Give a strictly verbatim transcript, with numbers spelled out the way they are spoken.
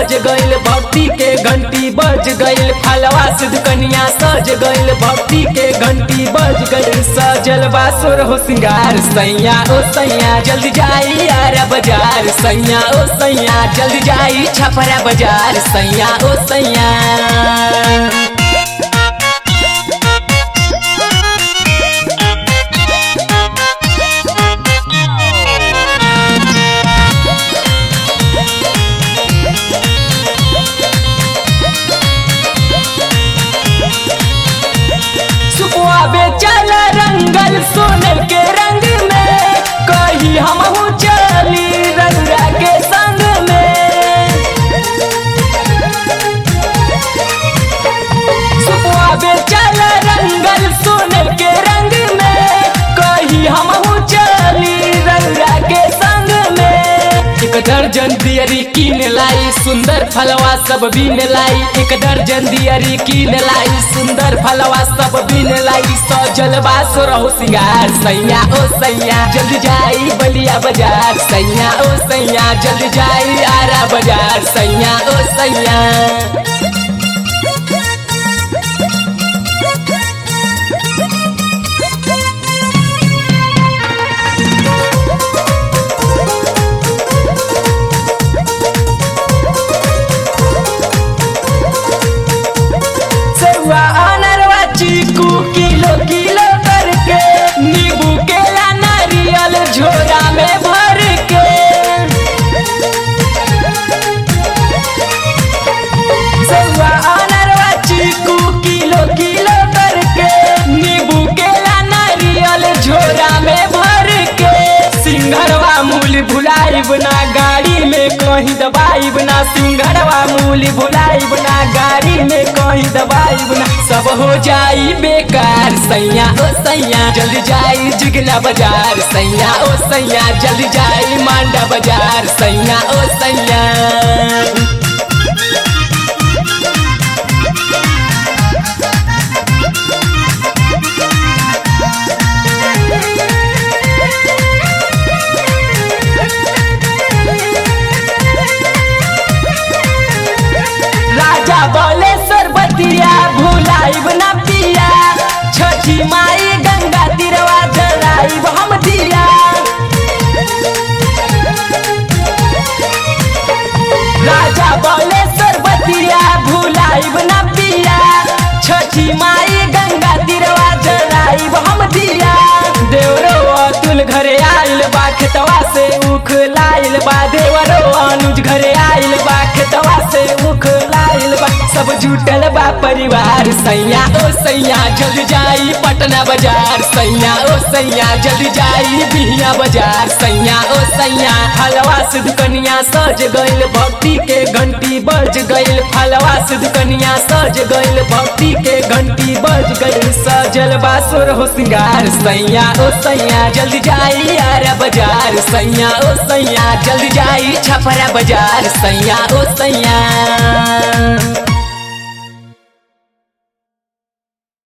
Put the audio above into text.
सज गइल भक्ति के घंटी बज गइल फलवा सिद्ध कन्या सज गइल भक्ति के घंटी बज गइल सजल बासुर हो सिंगार सैया ओ सैया जल्दी जाई आरा बाजार सैया ओ सैया जल्दी जाई छपरा बाजार सैया ओ सैया। बेचल रंगल सोनर के रंग में कही हम चली रंगा के संग में सुपुआ बेचल रंगल सोनर के रंग में कही हम चली रंगा के संग में। एक दर्जन दियरी कीन लाई सुंदर फलवा सब बीन लाई एक दर्जन दियरी कीन लाई सुंदर फलवा सब बीन लाई सजल बासुर हो सिंगार सैया ओ सैया जल्दी जाई बलिया बाजार सैया ओ सैया जल्दी जाई आरा बाजार सैया ओ सैया। अनरवा चीकू किलो किलो करके नींबू केला नारियल झोरा में भर के सेवा अनरवा चीकू किलो किलो करके नींबू केला नारियल झोरा में भर के सिंघरवा मूल भुलाई बना गाड़ी में कहीं दबाई बना सिंघरवा मूल भुलाई बना गाड़ी में कहीं दबाई बना सब हो जाई बेकार सैया ओ सैया जल्दी जाई जिगला बाजार सैया ओ सैया जल्दी जाई मांडा बाजार सैया ओ सैया। राजा बोले सरबतिया भुलाइब ना पिया छठी माई गंगा तिरवा जलाइब हम दिया राजा बोले सरबतिया भुलाइब ना पिया छठी माई गंगा तिरवा जलाइब हम दिया। देवरो अतुल घरे आइल बा खेतवा से उख लाइल बा देवरो अनुज घरे आइल बा खेतवा से उख लाइल बा सब जुटल बा परिवार सैया ओ सैया जल्दी जाई पटना बाजार सैया ओ सैया जल्दी जाई बिहिया बाजार सैया ओ सैया। फलवा सिद्ध कन्या सज गइल भक्ति के घंटी बज गइल फलवा सिद्ध कन्या सज गइल भक्ति के घंटी बज गइल सजल बासुर हो सिंगार सैया ओ सैया जल्दी जाई आरा बाजार सैया ओ सैया जल्दी जाई छपरा बाजार सैया ओ सैया।